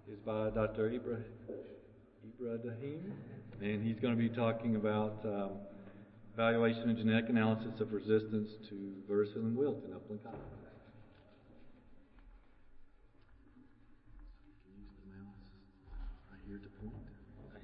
is by Dr. Ibrahim, and he's going to be talking about evaluation and genetic analysis of resistance to verticillium wilt in upland cotton. Use the mouse right here to point. Okay.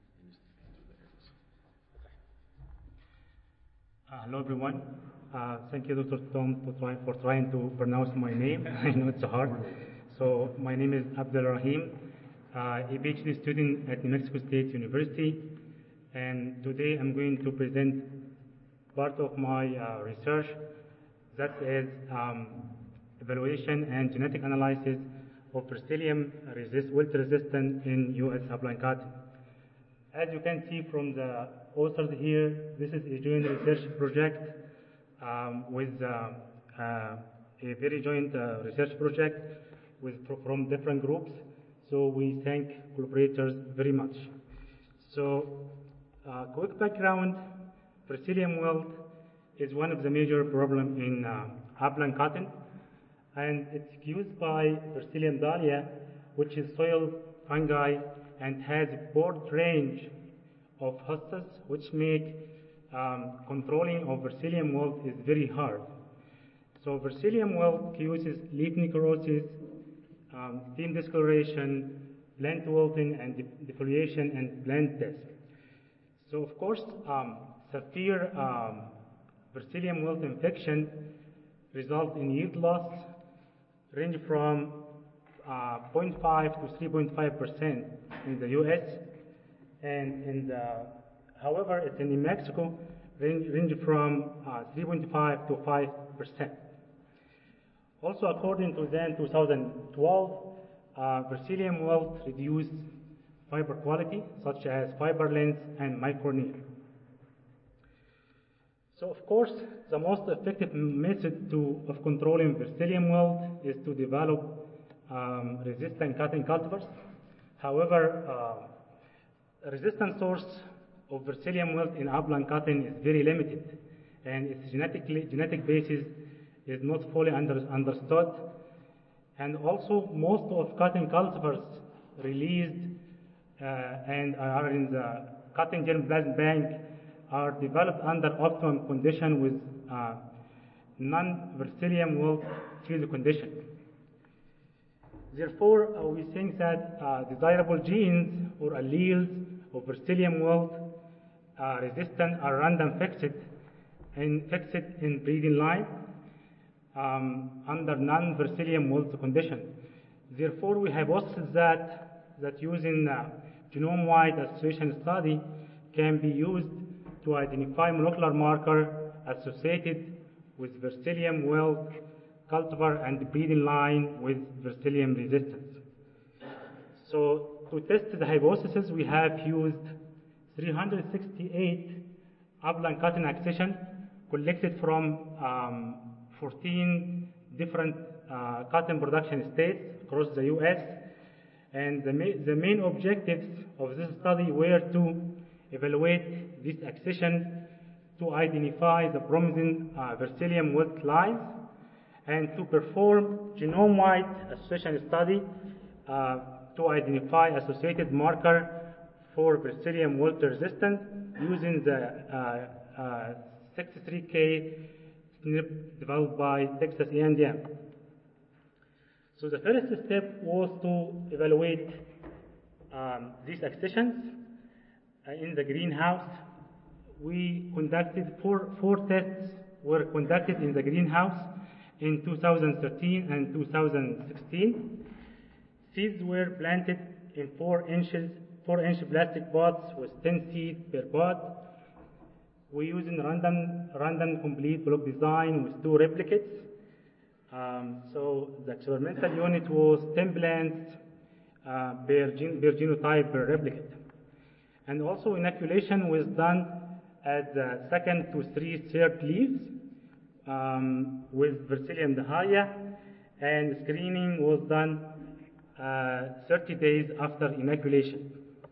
Hello, everyone. Thank you, Dr. Tom, for trying to pronounce my name. I know it's hard. So my name is Abdul Rahim, a PhD student at New Mexico State University, and today I'm going to present part of my research, that is evaluation and genetic analysis of verticillium wilt resistant in U.S. upland cotton. As you can see from the authors here, this is a joint research project with a very joint research project from different groups. So we thank collaborators very much. So quick background, verticillium wilt is one of the major problems in upland cotton, and it's used by Verticillium dahlia, which is soil fungi and has a broad range of hostas, which make controlling of verticillium wilt is very hard. So verticillium wilt causes leaf necrosis, stem discoloration, plant wilting, and defoliation and plant death. So of course, severe verticillium wilt infection results in yield loss, range from 0.5 to 3.5% in the U.S. and however, it's in New Mexico, range from 3.5 to 5%. Also, according to then 2012, verticillium wilt reduced fiber quality, such as fiber length and microneedle. So, of course, the most effective method of controlling verticillium wilt is to develop resistant cotton cultivars. However, a resistant source of verticillium wilt in upland cotton is very limited, and its genetic basis is not fully understood. And also, most of cotton cultivars released and are in the cotton germplasm bank are developed under optimum condition with non-verticillium wilt field condition. Therefore, we think that desirable genes or alleles of verticillium wilt resistant are random fixed in breeding line under non-verticillium wilt condition. Therefore, we hypothesize that using genome-wide association study can be used to identify molecular marker associated with verticillium wilt cultivar and breeding line with verticillium resistance. So to test the hypothesis, we have used 368 upland cotton accession collected from 14 different cotton production states across the U.S. And the main objectives of this study were to evaluate this accession to identify the promising verticillium wilt lines and to perform genome-wide association study to identify associated marker for verticillium wilt resistance using the 63K SNP developed by Texas A&M. So the first step was to evaluate these accessions in the greenhouse. We conducted four tests were conducted in the greenhouse in 2013 and 2016. Seeds were planted in 4-inch plastic pots with 10 seeds per pot. We used random complete block design with 2 replicates. So the experimental unit was 10 plants per genotype per replicate. And also inoculation was done at the 2nd to 3rd leaves with Verticillium dahlia, and screening was done 30 days after inoculation.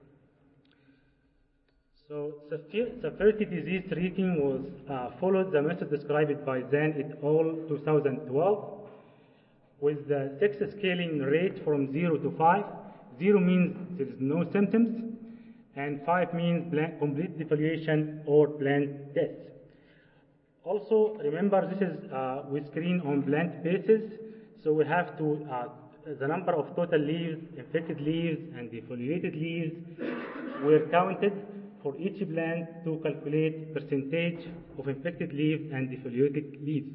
So severity disease treating was followed the method described by Zhang et al. 2012 with the 6 scaling rate from 0 to 5. 0 means there is no symptoms, and 5 means complete defoliation or plant death. Also, remember this is we screen on plant basis, so we have to the number of total leaves, infected leaves, and defoliated leaves were counted for each plant to calculate percentage of infected leaves and defoliated leaves.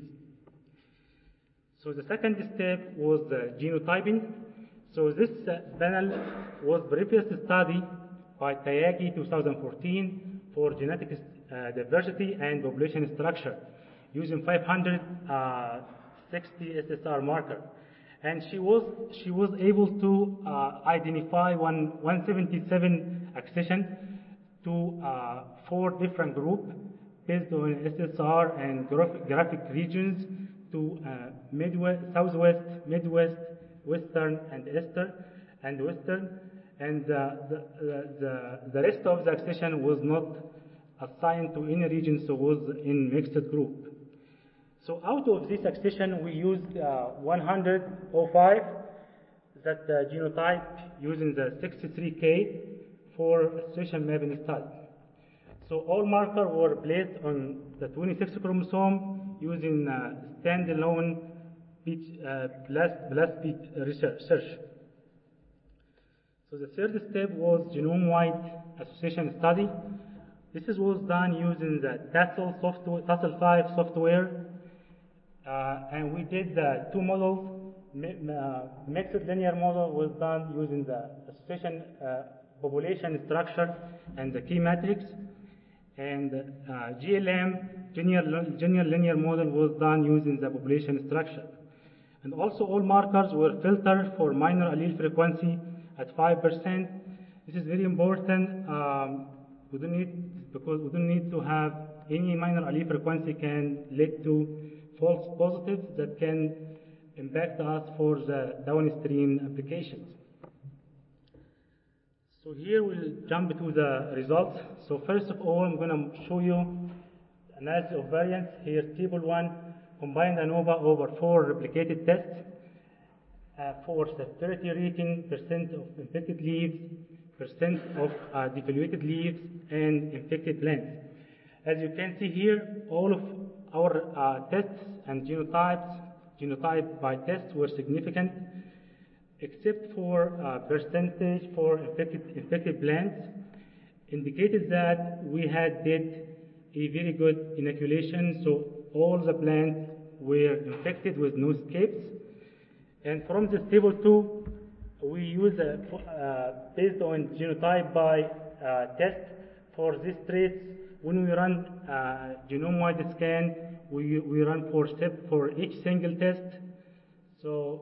So the second step was genotyping. So this panel was previous study by Tayagi 2014 for genetic diversity and population structure using 560 SSR marker. And she was able to identify 177 accession to 4 different groups based on SSR and graphic regions to Midwest, Southwest, Midwest, Western, and Eastern, and Western, and the rest of the accession was not assigned to any region, so was in mixed group. So out of this accession, we used 105 that genotype using the 63K for accession mapping study. So all markers were placed on the 26 chromosome using standalone blast research. So the third step was genome-wide association study. This was done using the Tassel5 software, and we did 2 models. Mixed linear model was done using the association population structure and the key matrix, and GLM general linear model was done using the population structure. And also all markers were filtered for minor allele frequency at 5%. This is very important. We don't need to have any minor allele frequency can lead to false positives that can impact us for the downstream applications. So here we'll jump to the results. So first of all, I'm going to show you analysis of variance. Here, table 1, combined ANOVA over 4 replicated tests for severity rating, percent of infected leaves, percent of defoliated leaves, and infected plants. As you can see here, all of our tests and genotype by tests were significant, except for percentage for infected plants, indicated that we did a very good inoculation, so all the plants were infected with no escapes. And from this table 2, we use based on genotype by test for these traits. When we run genome-wide scan, we run for each single test. So,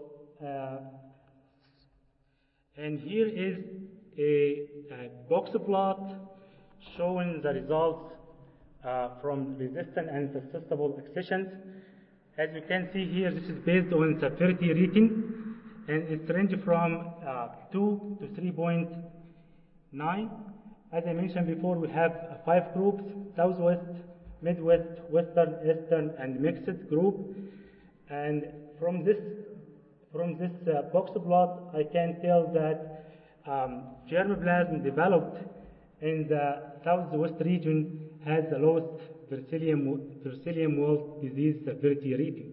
and here is a box plot showing the results from resistant and susceptible accessions. As you can see here, this is based on severity rating, and it ranges from 2 to 3.9. As I mentioned before, we have 5 groups: Southwest, Midwest, Western, Eastern, and mixed group. And from this box plot, I can tell that germplasm developed in the Southwest region has the lowest Versillium Wilt disease severity rating.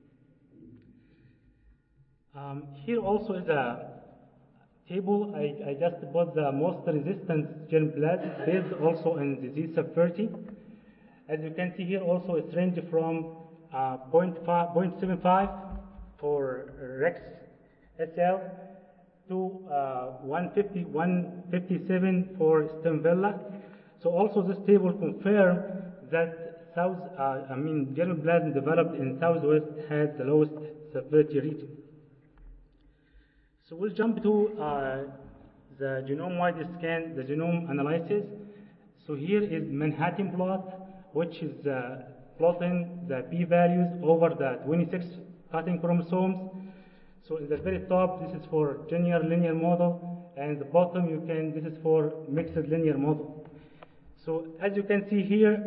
Here also is a table. I just put the most resistant germplasm based also on disease severity. As you can see here, also it ranges from 0.75 for Rex SL to 157 for Stemvilla. So also this table confirms that germplasm developed in Southwest has the lowest severity rating. So we'll jump to the genome-wide scan, the genome analysis. So here is Manhattan plot, which is plotting the p-values over the 26 cutting chromosomes. So in the very top, this is for general linear model, and the bottom this is for mixed linear model. So as you can see here,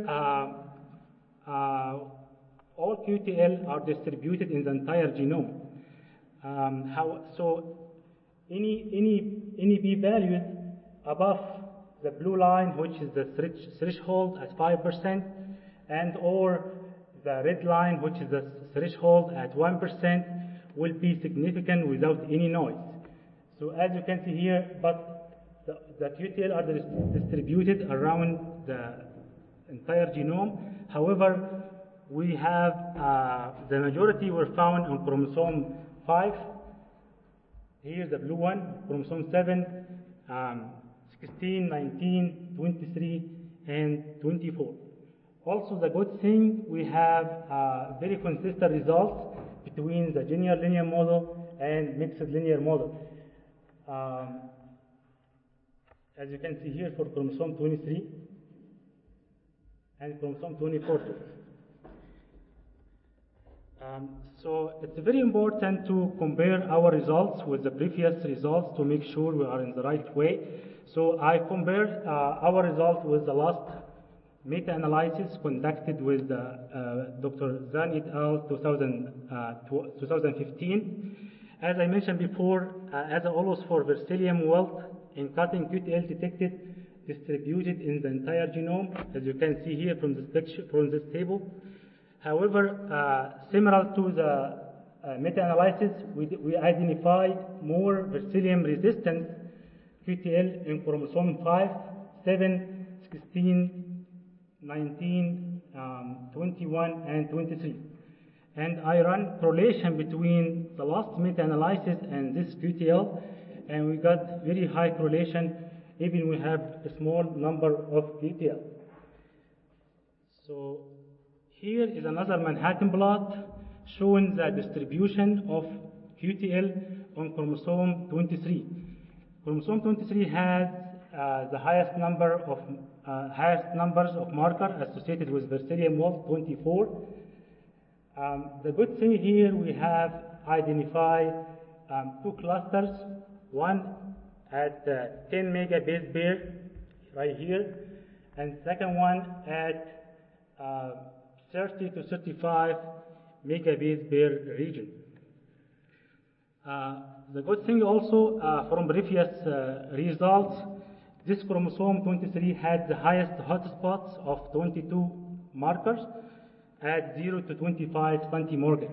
all QTL are distributed in the entire genome. any p-values above the blue line, which is the threshold at 5%, and or the red line, which is the threshold at 1%, will be significant without any noise. So as you can see here, but the QTL are distributed around the entire genome. However, we have the majority were found on chromosome 5. Here's the blue one, chromosome 7, 16, 19, 23, and 24. Also, the good thing, we have very consistent results between the general linear model and mixed linear model. As you can see here for chromosome 23 and chromosome 24 too. So it's very important to compare our results with the previous results to make sure we are in the right way. So I compared our result with the last meta-analysis conducted with Dr. Zhang et al. 2015. As I mentioned before, as always for Vercillium wilt in cutting QTL detected distributed in the entire genome, as you can see here from this picture, from this table. However, similar to the meta-analysis, we identified more Vercillium resistant QTL in chromosome 5, 7, 16, 19, 21, and 23. And I ran correlation between the last meta-analysis and this QTL, and we got very high correlation, even we have a small number of QTL. So here is another Manhattan plot showing the distribution of QTL on chromosome 23. Chromosome 23 has the highest numbers of markers associated with Vercillium wilt, 24. The good thing here, we have identified two clusters, one at 10 megabase pair right here, and second one at 30 to 35 megabase pair region. The good thing also from previous results, this chromosome 23 had the highest hotspots of 22 markers at 0 to 25 centimorgan.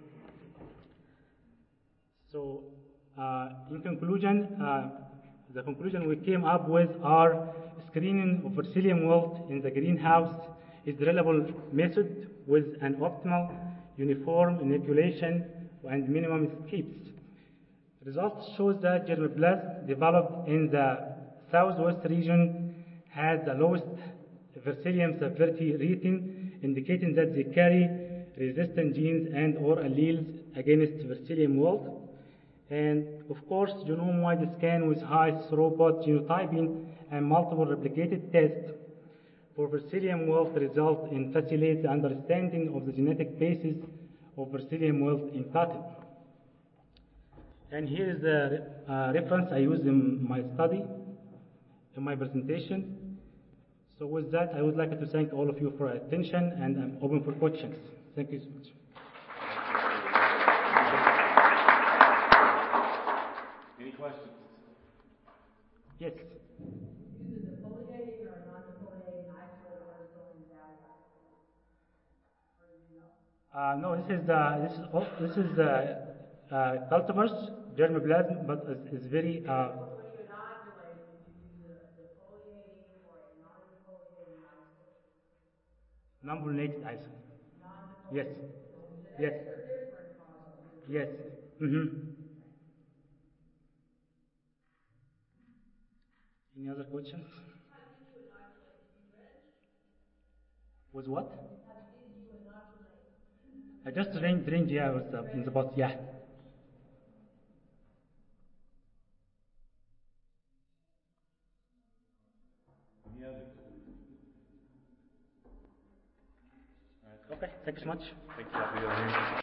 So in conclusion, the conclusion we came up with are screening of Vercillium wilt in the greenhouse is a reliable method with an optimal uniform inoculation and minimum escapes. Results shows that germplasm developed in the southwest region has the lowest Vercillium severity rating, indicating that they carry resistant genes and or alleles against Vercillium wilt. And of course, genome-wide scan with high throughput genotyping and multiple replicated tests for Vercillium wilt result in facilitate the understanding of the genetic basis of Vercillium wilt in cotton. And here is the reference I used in my study, in my presentation. So with that, I would like to thank all of you for your attention, and I'm open for questions. Thank you so much. Any questions? Yes. Use a defoliating or a non-defoliating isolate or still in value? Or do you know? No, this is the cultivars germplasm, but it's very. When you inoculate, did you use a defoliating or a non-defoliating isolate? Non-pollinated isolate. Non-defoliating. Yes. So Yes. they're different causal. Yes. Mm-hmm. Any other questions? How did you inoculate? Did you dredge? Was what? How did you inoculate? I just drained, yeah, was in the pot, yeah. Any others? Okay, thank you so much. Thank you, Dr. Hill.